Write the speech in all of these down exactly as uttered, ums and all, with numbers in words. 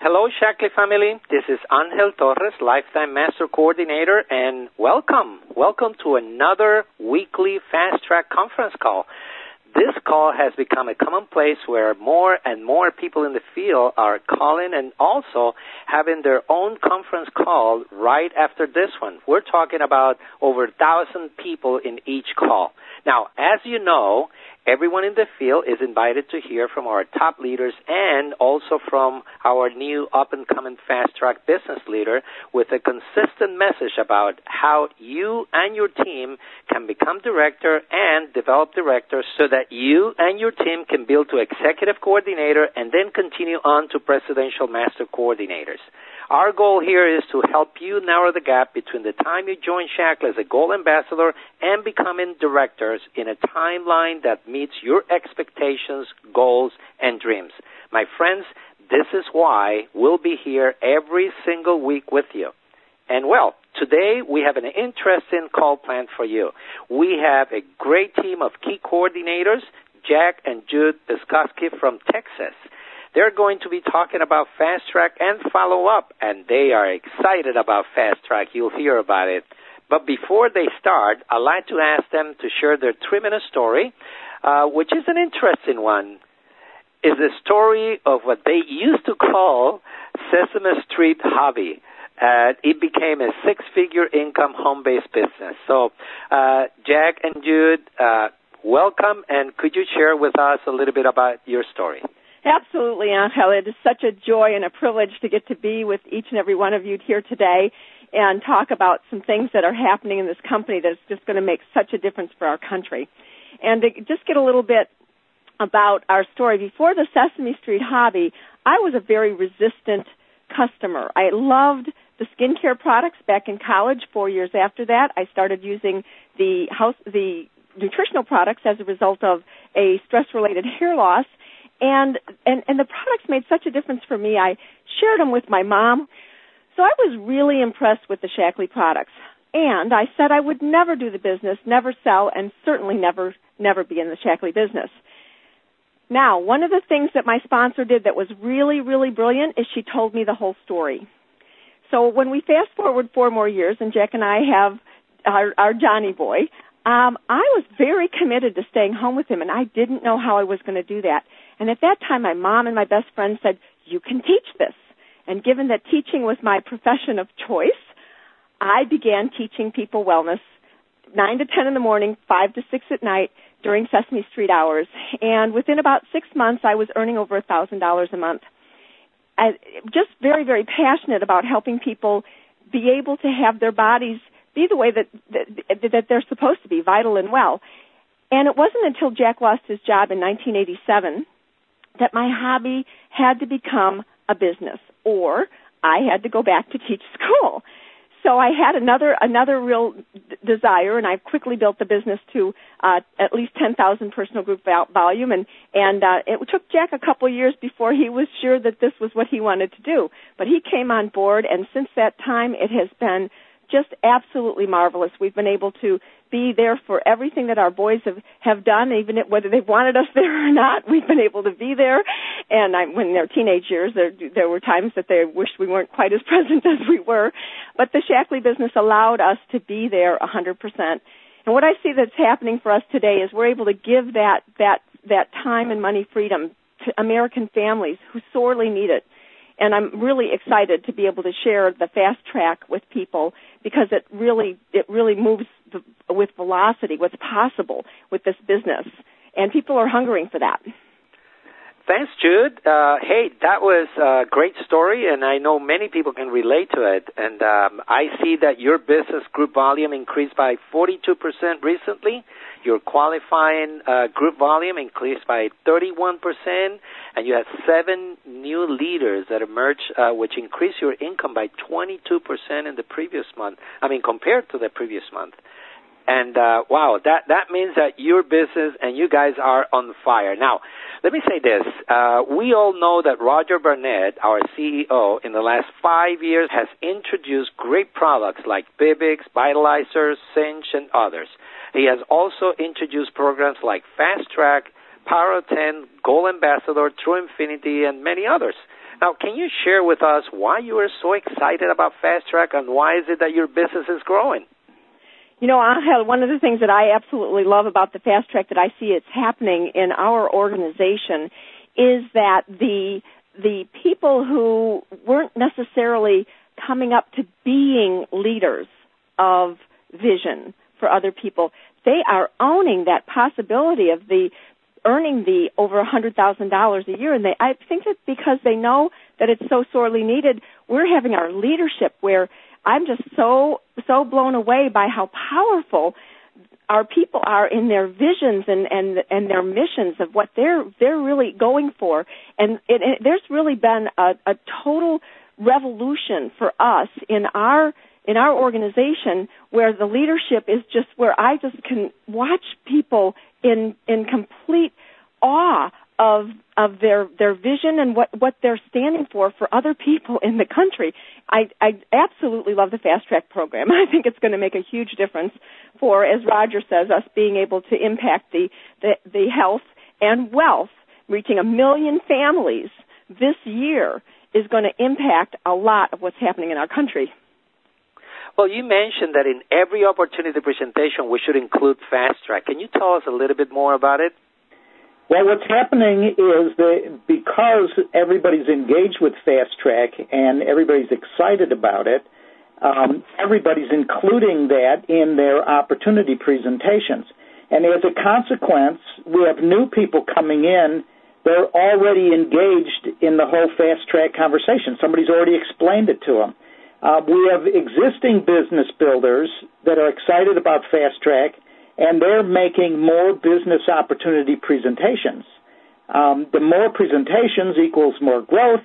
Hello, Shaklee family. This is Angel Torres, Lifetime Master Coordinator, and welcome. Welcome to another weekly Fast Track conference call. This call has become a commonplace where more and more people in the field are calling and also having their own conference call right after this one. We're talking about over a thousand people in each call. Now, as you know, everyone in the field is invited to hear from our top leaders and also from our new up-and-coming fast-track business leader with a consistent message about how you and your team can become director and develop directors so that you and your team can build to executive coordinator and then continue on to presidential master coordinators. Our goal here is to help you narrow the gap between the time you join Shaklee as a Gold Ambassador and becoming directors in a timeline that meets your expectations, goals, and dreams. My friends, this is why we'll be here every single week with you. And, well, today we have an interesting call planned for you. We have a great team of key coordinators, Jack and Jude Piskoski from Texas. They're going to be talking about Fast Track and follow-up, and they are excited about Fast Track. You'll hear about it. But before they start, I'd like to ask them to share their three-minute story, uh, which is an interesting one. It's the story of what they used to call Sesame Street hobby. Uh, it became a six-figure income home-based business. So, uh, Jack and Jude, uh, welcome, and could you share with us a little bit about your story? Absolutely, Angel. It is such a joy and a privilege to get to be with each and every one of you here today and talk about some things that are happening in this company that's just going to make such a difference for our country. And to just get a little bit about our story, before the Sesame Street hobby, I was a very resistant customer. I loved the skincare products back in college. Four years after that, I started using the house, the nutritional products as a result of a stress-related hair loss. And, and and the products made such a difference for me. I shared them with my mom. So I was really impressed with the Shaklee products. And I said I would never do the business, never sell, and certainly never, never be in the Shaklee business. Now, one of the things that my sponsor did that was really, really brilliant is she told me the whole story. So when we fast forward four more years, and Jack and I have our, our Johnny boy, um, I was very committed to staying home with him, and I didn't know how I was going to do that. And at that time, my mom and my best friend said, you can teach this. And given that teaching was my profession of choice, I began teaching people wellness nine to ten in the morning, five to six at night during Sesame Street hours. And within about six months, I was earning over one thousand dollars a month. I, just very, very passionate about helping people be able to have their bodies be the way that, that, that they're supposed to be, vital and well. And it wasn't until Jack lost his job in nineteen eighty-seven that my hobby had to become a business, or I had to go back to teach school. So I had another another real d- desire, and I quickly built the business to uh, at least ten thousand personal group vol- volume, and, and uh, it took Jack a couple of years before he was sure that this was what he wanted to do. But he came on board, and since that time, it has been just absolutely marvelous. We've been able to be there for everything that our boys have, have done, even if, whether they've wanted us there or not. We've been able to be there. And I, when they're teenage years, there, there were times that they wished we weren't quite as present as we were. But the Shaklee business allowed us to be there one hundred percent. And what I see that's happening for us today is we're able to give that, that, that time and money freedom to American families who sorely need it. And I'm really excited to be able to share the Fast Track with people because it really it really moves the, with velocity what's possible with this business. And people are hungering for that. Thanks, Jude. Uh, hey, that was a great story, and I know many people can relate to it. And um, I see that your business group volume increased by forty-two percent recently. Your qualifying uh, group volume increased by thirty-one percent, and you had seven new leaders that emerged, uh, which increased your income by twenty-two percent in the previous month, I mean, compared to the previous month. And, uh, wow, that, that means that your business and you guys are on fire. Now, let me say this. Uh, we all know that Roger Barnett, our C E O, in the last five years has introduced great products like Bibix, Vitalizer, Cinch, and others. He has also introduced programs like Fast Track, Power of ten, Gold Ambassador, True Infinity, and many others. Now, can you share with us why you are so excited about Fast Track and why is it that your business is growing? You know, Angel, one of the things that I absolutely love about the Fast Track that I see it's happening in our organization is that the the people who weren't necessarily coming up to being leaders of vision for other people, they are owning that possibility of the earning the over one hundred thousand dollars a year. And they, I think that because they know that it's so sorely needed, we're having our leadership where I'm just so, so blown away by how powerful our people are in their visions and, and, and their missions of what they're, they're really going for. And it, it, there's really been a, a total revolution for us in our in our organization where the leadership is just where I just can watch people in in complete awe of of their their vision and what, what they're standing for for other people in the country. I, I absolutely love the Fast Track program. I think it's going to make a huge difference for, as Roger says, us being able to impact the, the, the health and wealth. Reaching a million families this year is going to impact a lot of what's happening in our country. Well, you mentioned that in every opportunity presentation we should include Fast Track. Can you tell us a little bit more about it? Well, what's happening is that because everybody's engaged with Fast Track and everybody's excited about it, um, everybody's including that in their opportunity presentations. And as a consequence, we have new people coming in. They're already engaged in the whole Fast Track conversation. Somebody's already explained it to them. Uh, we have existing business builders that are excited about Fast Track, and they're making more business opportunity presentations. Um, the more presentations equals more growth,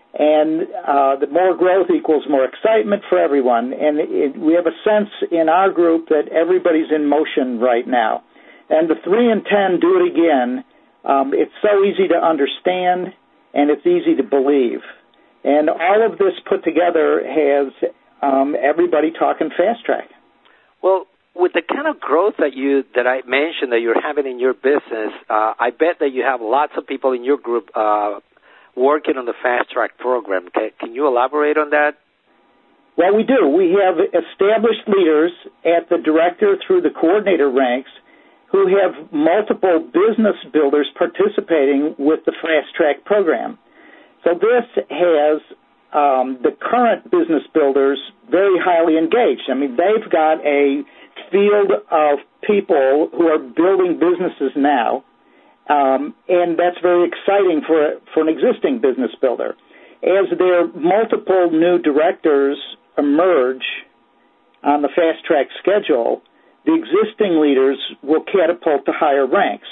and uh, the more growth equals more excitement for everyone. And it, we have a sense in our group that everybody's in motion right now. And the three and ten do it again. Um, it's so easy to understand, and it's easy to believe. And all of this put together has um, everybody talking Fast Track. Well, with the kind of growth that you that I mentioned that you're having in your business, uh, I bet that you have lots of people in your group uh, working on the Fast Track program. Can, can you elaborate on that? Well, we do. We have established leaders at the director through the coordinator ranks who have multiple business builders participating with the Fast Track program. So this has um, the current business builders very highly engaged. I mean, they've got a field of people who are building businesses now, um, and that's very exciting for, for an existing business builder. As their multiple new directors emerge on the Fast Track schedule, the existing leaders will catapult to higher ranks.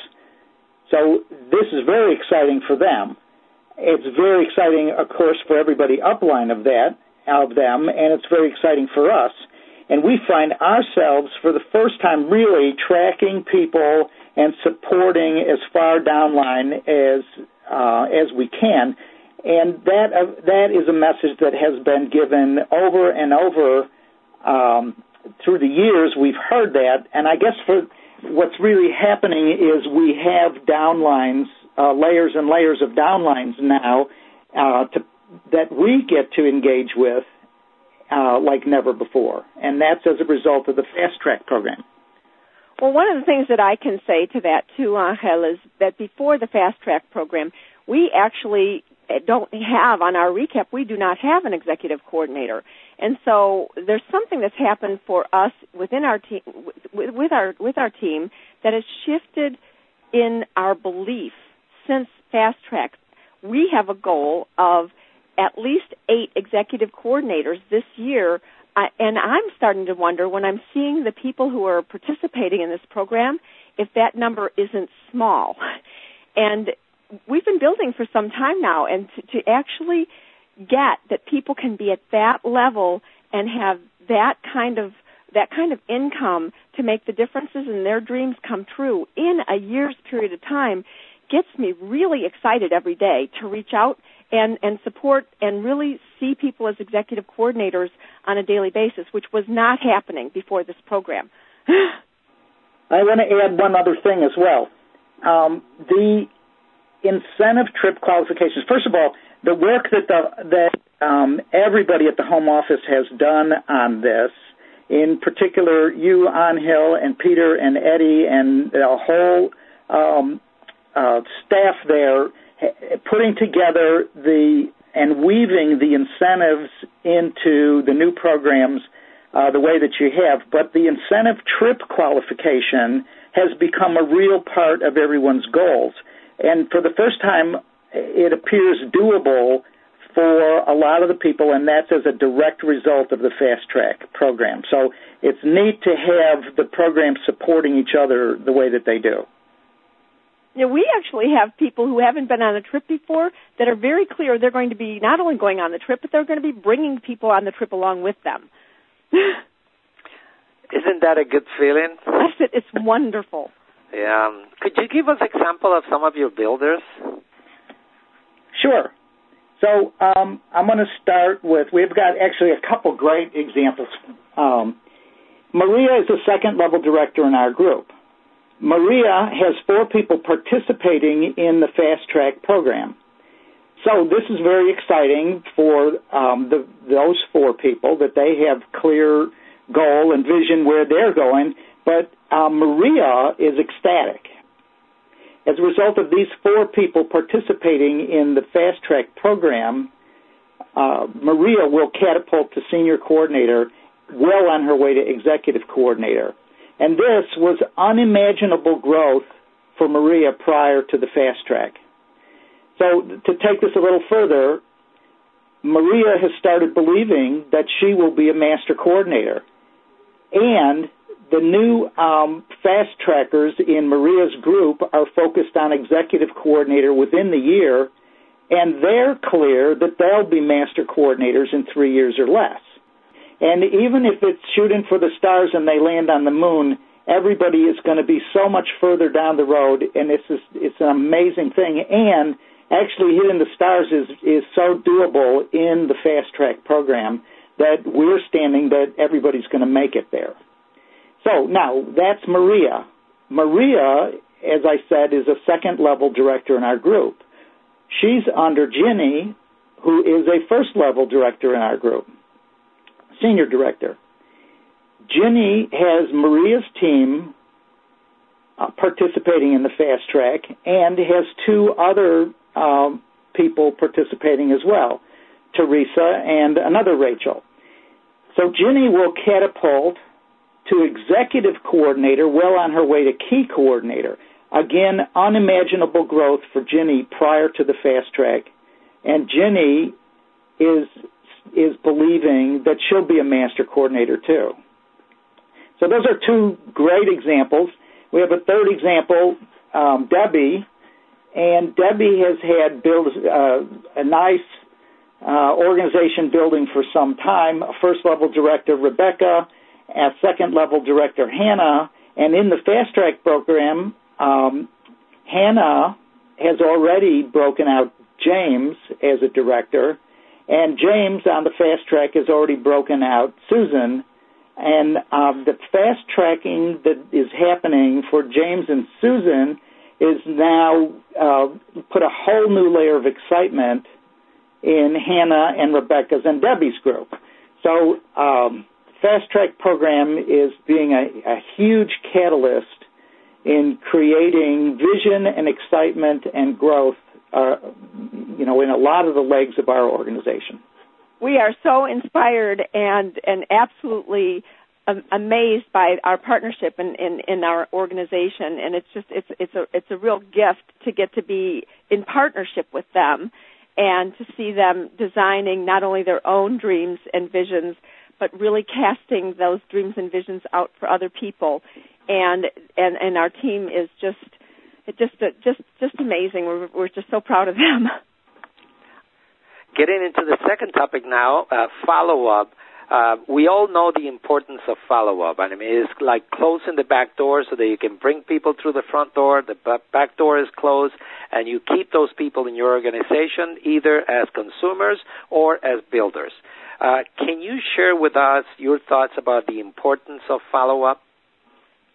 So this is very exciting for them. It's very exciting, of course, for everybody upline of that, of them, and it's very exciting for us. And we find ourselves, for the first time, really tracking people and supporting as far downline as uh, as we can. And that uh, that is a message that has been given over and over um, through the years. We've heard that, and I guess for what's really happening is we have downlines. Uh, layers and layers of downlines now uh, to, that we get to engage with uh, like never before. And that's as a result of the Fast Track program. Well, one of the things that I can say to that, too, Angel, is that before the Fast Track program, we actually don't have, on our recap, we do not have an executive coordinator. And so there's something that's happened for us within our team, with our, with our team that has shifted in our belief. Since Fast Track, we have a goal of at least eight executive coordinators this year, uh, and I'm starting to wonder when I'm seeing the people who are participating in this program if that number isn't small. And we've been building for some time now, and to, to actually get that people can be at that level and have that kind of that kind of income to make the differences in their dreams come true in a year's period of time gets me really excited every day to reach out and, and support and really see people as executive coordinators on a daily basis, which was not happening before this program. I want to add one other thing as well. Um, the incentive trip qualifications. First of all, the work that the, that um, everybody at the home office has done on this, in particular you, Angel, and Peter, and Eddie, and a whole um, uh, staff there, putting together the and weaving the incentives into the new programs uh, the way that you have. But the incentive trip qualification has become a real part of everyone's goals. And for the first time, it appears doable for a lot of the people, and that's as a direct result of the Fast Track program. So it's neat to have the programs supporting each other the way that they do. You know, we actually have people who haven't been on a trip before that are very clear they're going to be not only going on the trip, but they're going to be bringing people on the trip along with them. Isn't that a good feeling? Yes, it's wonderful. Yeah. Could you give us an example of some of your builders? Sure. So um, I'm going to start with, we've got actually a couple great examples. Um, Maria is the second level director in our group. Maria has four people participating in the Fast Track program. So this is very exciting for um, the, those four people, that they have clear goal and vision where they're going, but uh, Maria is ecstatic. As a result of these four people participating in the Fast Track program, uh, Maria will catapult to senior coordinator, well on her way to executive coordinator. And this was unimaginable growth for Maria prior to the Fast Track. So to take this a little further, Maria has started believing that she will be a master coordinator. And the new um, Fast Trackers in Maria's group are focused on executive coordinator within the year, and they're clear that they'll be master coordinators in three years or less. And even if it's shooting for the stars and they land on the moon, everybody is going to be so much further down the road, and it's just, it's an amazing thing. And actually hitting the stars is, is so doable in the Fast Track program that we're standing that everybody's going to make it there. So now that's Maria. Maria, as I said, is a second level director in our group. She's under Ginny, who is a first level director in our group. Senior director. Ginny has Maria's team uh, participating in the Fast Track and has two other um, people participating as well, Teresa and another Rachel. So Ginny will catapult to executive coordinator, well on her way to key coordinator. Again, unimaginable growth for Ginny prior to the Fast Track. And Ginny is is believing that she'll be a master coordinator too. So those are two great examples. We have a third example, um, Debbie, and Debbie has had build uh, a nice uh, organization building for some time. First level director Rebecca, a second level director Hannah, and in the Fast Track program, um, Hannah has already broken out James as a director. And James on the Fast Track has already broken out Susan. And uh, the fast tracking that is happening for James and Susan is now uh, put a whole new layer of excitement in Hannah and Rebecca's and Debbie's group. So um, Fast Track program is being a, a huge catalyst in creating vision and excitement and growth Uh, you know, in a lot of the legs of our organization. We are so inspired and and absolutely um, amazed by our partnership in, in, in our organization, and it's just it's it's a it's a real gift to get to be in partnership with them and to see them designing not only their own dreams and visions, but really casting those dreams and visions out for other people. And and, and our team is just. It's just, just, just amazing. We're, we're just so proud of them. Getting into the second topic now, uh, follow-up. Uh, we all know the importance of follow-up. I mean, it's like closing the back door so that you can bring people through the front door. The back door is closed, and you keep those people in your organization either as consumers or as builders. Uh, can you share with us your thoughts about the importance of follow-up?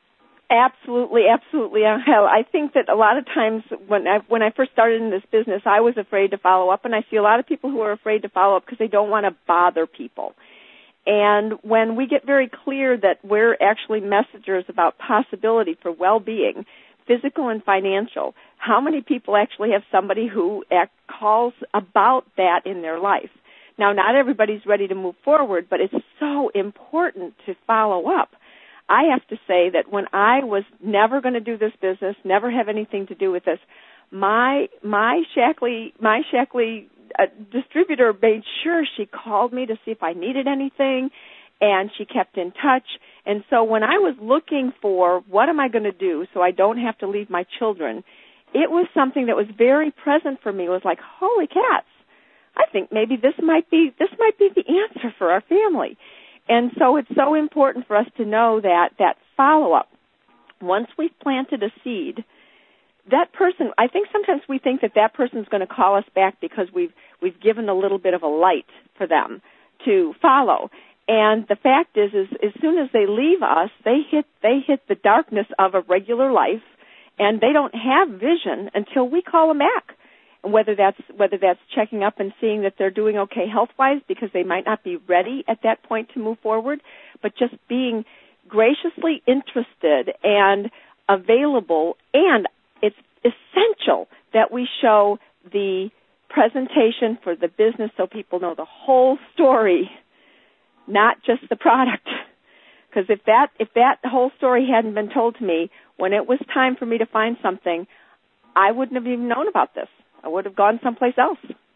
Absolutely, absolutely, Angel. I think that a lot of times when I when I first started in this business, I was afraid to follow up, and I see a lot of people who are afraid to follow up because they don't want to bother people. And when we get very clear that we're actually messengers about possibility for well-being, physical and financial, how many people actually have somebody who act, calls about that in their life? Now, not everybody's ready to move forward, but it's so important to follow up. I have to say that when I was never going to do this business, never have anything to do with this, my my Shaklee my Shaklee uh, distributor made sure she called me to see if I needed anything, and she kept in touch. And so when I was looking for what am I going to do so I don't have to leave my children, it was something that was very present for me. It was like, holy cats, I think maybe this might be this might be the answer for our family. And so it's so important for us to know that that follow-up, once we've planted a seed, that person, I think sometimes we think that that person's going to call us back because we've we've given a little bit of a light for them to follow. And the fact is, is as soon as they leave us, they hit they hit the darkness of a regular life, and they don't have vision until we call them back. And whether that's whether that's checking up and seeing that they're doing okay health-wise because they might not be ready at that point to move forward, but just being graciously interested and available. And it's essential that we show the presentation for the business so people know the whole story, not just the product. Because if that if that whole story hadn't been told to me when it was time for me to find something, I wouldn't have even known about this. I would have gone someplace else.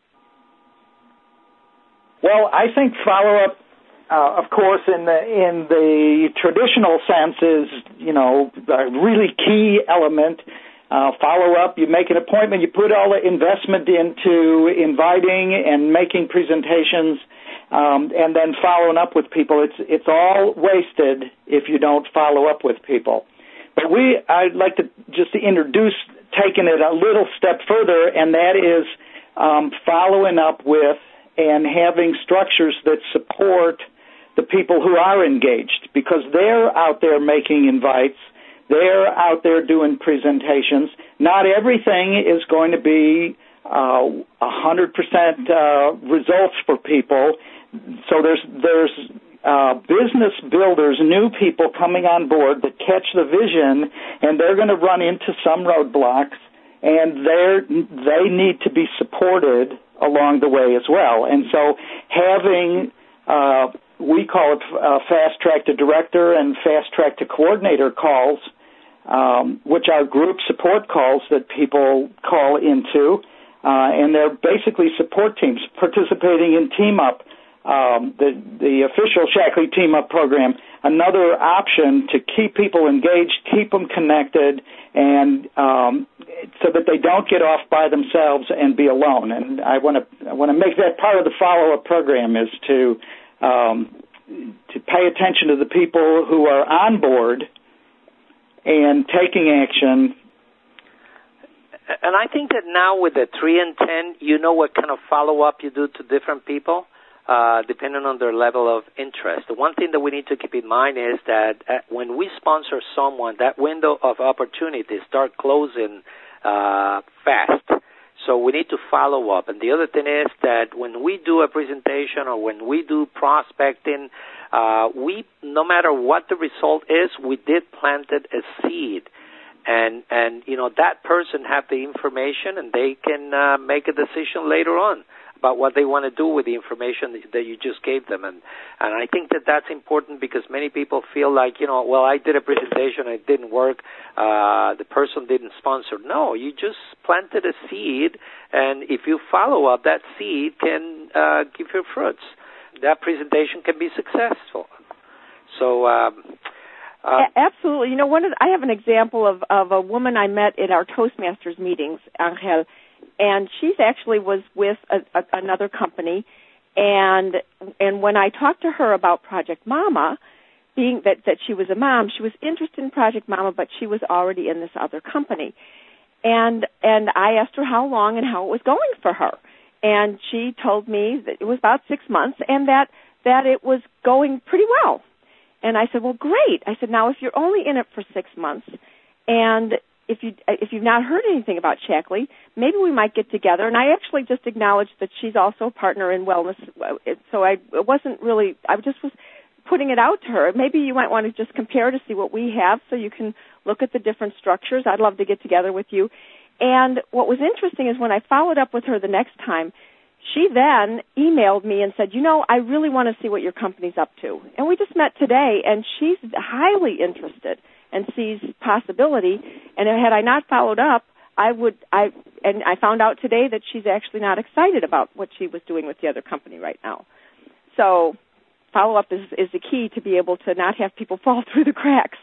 Well, I think follow-up, uh, of course, in the in the traditional sense is, you know, a really key element. Uh, follow-up, you make an appointment, you put all the investment into inviting and making presentations, um, and then following up with people. It's it's all wasted if you don't follow up with people. But we, I'd like to just introduce taking it a little step further, and that is um, following up with and having structures that support the people who are engaged, because they're out there making invites, they're out there doing presentations. Not everything is going to be uh, one hundred percent uh, results for people, so there's there's Uh, business builders, new people coming on board that catch the vision, and they're going to run into some roadblocks, and they're, they need to be supported along the way as well. And so having, uh, we call it uh, fast track to director and fast track to coordinator calls, um, which are group support calls that people call into, uh, and they're basically support teams participating in Team Up. Um, the, the official Shaklee Team Up program, another option to keep people engaged, keep them connected, and um, so that they don't get off by themselves and be alone. And I want to I want to make that part of the follow-up program is to um, to pay attention to the people who are on board and taking action. And I think that now with the three and ten, you know what kind of follow-up you do to different people. Uh, depending on their level of interest. The one thing that we need to keep in mind is that uh, when we sponsor someone, that window of opportunity start closing uh, fast. So we need to follow up. And the other thing is that when we do a presentation or when we do prospecting, uh, we, no matter what the result is, we did planted a seed. And, and you know, that person have the information and they can uh, make a decision later on about what they want to do with the information that you just gave them. And, and I think that that's important because many people feel like, you know, well, I did a presentation, it didn't work, uh, the person didn't sponsor. No, you just planted a seed, and if you follow up, that seed can uh, give you fruits. That presentation can be successful. So, um, uh, absolutely. You know, one of the, I have an example of, of a woman I met in our Toastmasters meetings, Angel, and she actually was with a, a, another company, and and when I talked to her about Project Mama, being that, that she was a mom, she was interested in Project Mama, but she was already in this other company. And and I asked her how long and how it was going for her. And she told me that it was about six months and that, that it was going pretty well. And I said, well, great. I said, now, if you're only in it for six months and if, you, if you've not heard anything about Shaklee, maybe we might get together. And I actually just acknowledged that she's also a partner in wellness. So I it wasn't really, I just was putting it out to her. Maybe you might want to just compare to see what we have so you can look at the different structures. I'd love to get together with you. And what was interesting is when I followed up with her the next time, she then emailed me and said, you know, I really want to see what your company's up to. And we just met today, and she's highly interested and sees possibility. And had I not followed up, I would, I, and I found out today that she's actually not excited about what she was doing with the other company right now. So follow-up is, is the key to be able to not have people fall through the cracks.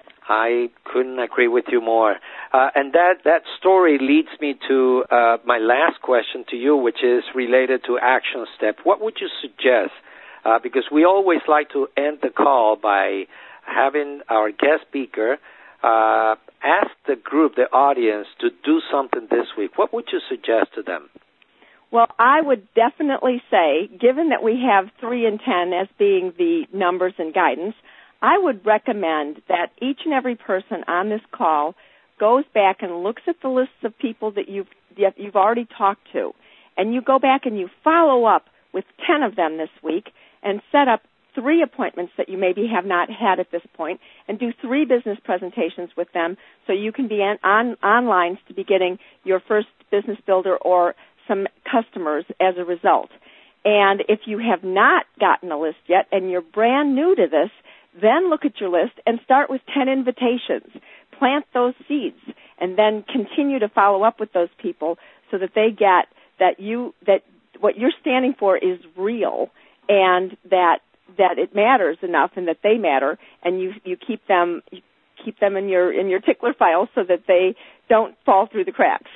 I couldn't agree with you more. Uh, and that, that story leads me to uh, my last question to you, which is related to action step. What would you suggest? Uh, because we always like to end the call by having our guest speaker uh, ask the group, the audience, to do something this week. What would you suggest to them? Well, I would definitely say, given that we have three and ten as being the numbers and guidance, I would recommend that each and every person on this call goes back and looks at the lists of people that you've, that you've already talked to, and you go back and you follow up with ten of them this week and set up three appointments that you maybe have not had at this point and do three business presentations with them so you can be on, on, on lines to be getting your first business builder or some customers as a result. And if you have not gotten a list yet and you're brand new to this, then look at your list and start with ten invitations. Plant those seeds and then continue to follow up with those people so that they get that you that what you're standing for is real and that that it matters enough and that they matter, and you you keep them you keep them in your in your tickler file so that they don't fall through the cracks.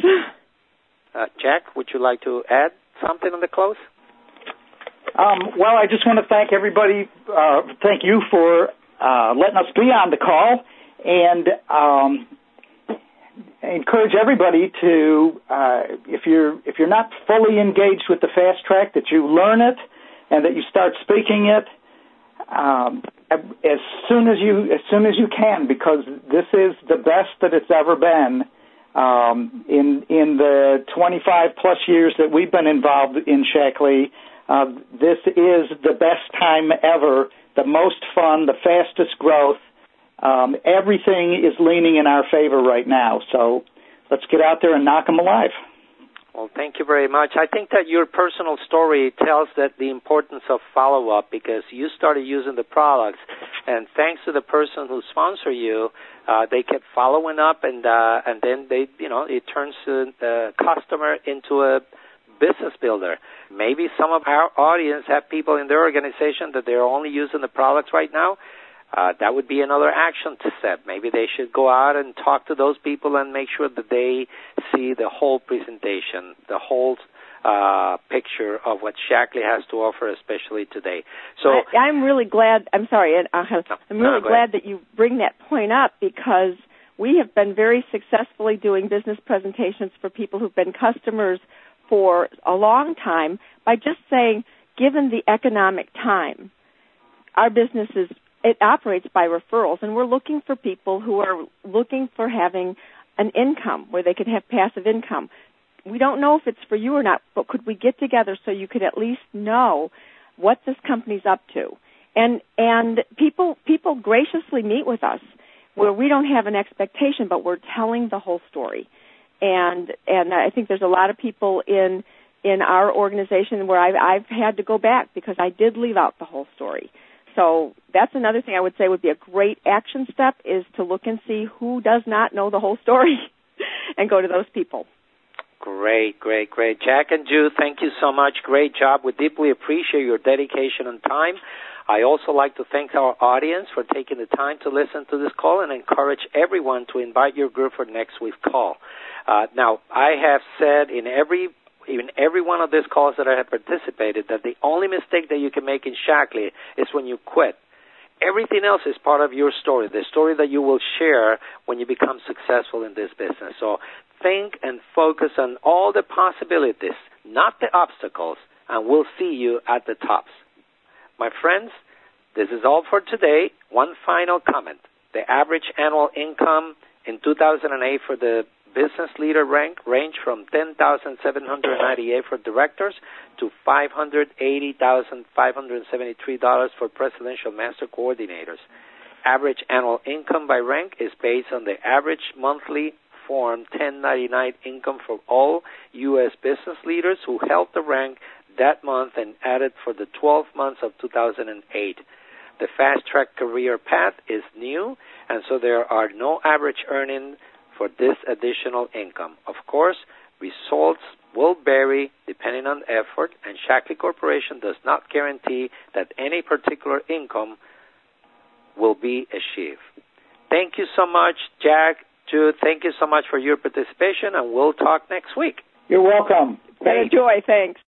uh, Jack, would you like to add something on the close? Um, well, I just want to thank everybody, uh, thank you for uh, letting us be on the call, and um, encourage everybody to, uh, if you're if you're not fully engaged with the Fast Track, that you learn it and that you start speaking it um, as soon as you as soon as you can, because this is the best that it's ever been. Um, in in the twenty-five plus years that we've been involved in Shaklee. Uh, this is the best time ever, the most fun, the fastest growth. Um, everything is leaning in our favor right now. So let's get out there and knock them alive. Well, thank you very much. I think that your personal story tells that the importance of follow-up, because you started using the products, and thanks to the person who sponsored you, uh, they kept following up, and uh, and then they, you know, it turns the customer into a business builder. Maybe some of our audience have people in their organization that they're only using the products right now. Uh, that would be another action step. Maybe they should go out and talk to those people and make sure that they see the whole presentation, the whole uh, picture of what Shaklee has to offer, especially today. So I, I'm really glad. I'm sorry. I'm really no, glad that you bring that point up, because we have been very successfully doing business presentations for people who've been customers for a long time by just saying, given the economic time, our business is, it operates by referrals, and we're looking for people who are looking for having an income where they could have passive income. We don't know if it's for you or not, but could we get together so you could at least know what this company's up to? And and people people graciously meet with us where we don't have an expectation, but we're telling the whole story. And and I think there's a lot of people in in our organization where I've, I've had to go back because I did leave out the whole story. So that's another thing I would say would be a great action step, is to look and see who does not know the whole story and go to those people. Great, great, great. Jack and Jude, thank you so much. Great job. We deeply appreciate your dedication and time. I also like to thank our audience for taking the time to listen to this call, and encourage everyone to invite your group for next week's call. Uh, now, I have said in every in every one of these calls that I have participated that the only mistake that you can make in Shaklee is when you quit. Everything else is part of your story, the story that you will share when you become successful in this business. So think and focus on all the possibilities, not the obstacles, and we'll see you at the tops. My friends, This is all for today. One final comment. The average annual income in two thousand eight for the business leader rank ranged from ten thousand seven hundred ninety-eight dollars for directors to five hundred eighty thousand five hundred seventy-three dollars for presidential master coordinators. Average annual income by rank is based on the average monthly Form ten ninety-nine income for all U S business leaders who held the rank that month and added for the twelve months of two thousand eight. The Fast Track Career Path is new, and so there are no average earnings for this additional income. Of course, results will vary depending on effort, and Shaklee Corporation does not guarantee that any particular income will be achieved. Thank you so much, Jack. Jude, thank you so much for your participation, and we'll talk next week. You're welcome. Been a joy. Thanks.